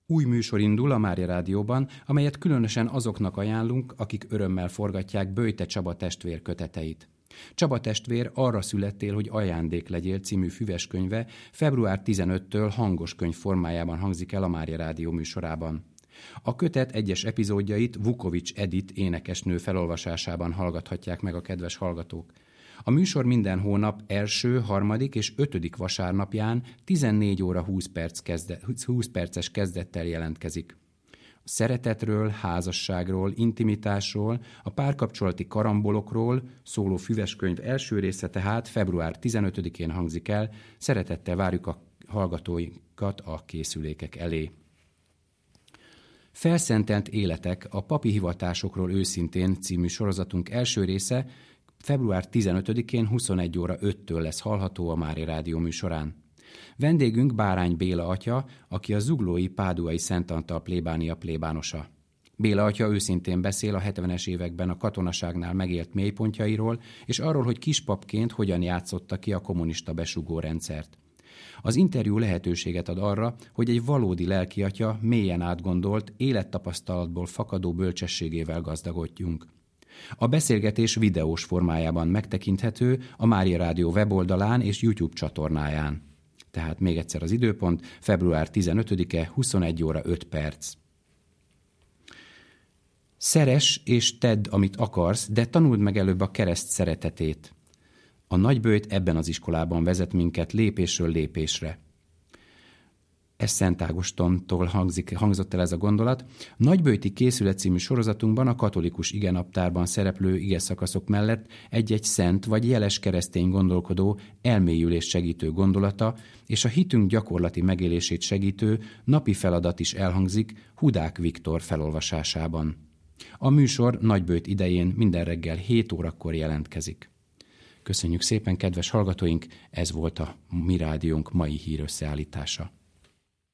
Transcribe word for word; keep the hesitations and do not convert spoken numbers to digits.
Új műsor indul a Mária Rádióban, amelyet különösen azoknak ajánlunk, akik örömmel forgatják Böjte Csaba testvér köteteit. Csaba testvér Arra születtél, hogy ajándék legyél című füveskönyve február tizenötödikétől hangos könyv formájában hangzik el a Mária Rádió műsorában. A kötet egyes epizódjait Vukovics Edit énekesnő felolvasásában hallgathatják meg a kedves hallgatók. A műsor minden hónap első, harmadik és ötödik vasárnapján tizennégy óra húsz, perc kezde, húsz perces kezdettel jelentkezik. A szeretetről, házasságról, intimitásról, a párkapcsolati karambolokról szóló füveskönyv első része tehát február tizenötödikén hangzik el. Szeretettel várjuk a hallgatóinkat a készülékek elé. Felszentelt életek, a papi hivatásokról őszintén című sorozatunk első része február tizenötödikén huszonegy óra öttől lesz hallható a Mária Rádió műsorán. Vendégünk Bárány Béla atya, aki a zuglói Páduai Szent Antal plébánia plébánosa. Béla atya őszintén beszél a hetvenes években a katonaságnál megélt mélypontjairól, és arról, hogy kispapként hogyan játszotta ki a kommunista besugó rendszert. Az interjú lehetőséget ad arra, hogy egy valódi lelkiatya mélyen átgondolt, élettapasztalatból fakadó bölcsességével gazdagodjunk. A beszélgetés videós formájában megtekinthető a Mária Rádió weboldalán és YouTube csatornáján. Tehát még egyszer az időpont, február tizenötödike, huszonegy óra öt perc. Szeress és tedd, amit akarsz, de tanuld meg előbb a kereszt szeretetét. A Nagyböjt ebben az iskolában vezet minket lépésről lépésre. Ez Szent Ágostontól hangzik, hangzott el ez a gondolat. Nagyböjti Készület című sorozatunkban a katolikus igenaptárban szereplő igeszakaszok mellett egy-egy szent vagy jeles keresztény gondolkodó elmélyülést segítő gondolata és a hitünk gyakorlati megélését segítő napi feladat is elhangzik Hudák Viktor felolvasásában. A műsor Nagyböjt idején minden reggel hét órakor jelentkezik. Köszönjük szépen, kedves hallgatóink, ez volt a Mi Rádiónk mai hírösszeállítása.